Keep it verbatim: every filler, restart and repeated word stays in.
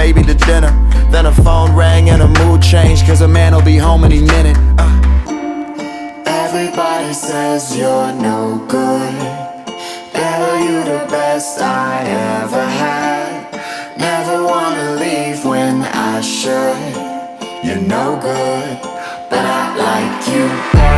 maybe to dinner. Then a phone rang and a mood changed, cause a man'll be home any minute. uh. Everybody says you're no good. Better you the best I ever had. Never wanna leave when I should. You're no good, but I like you better.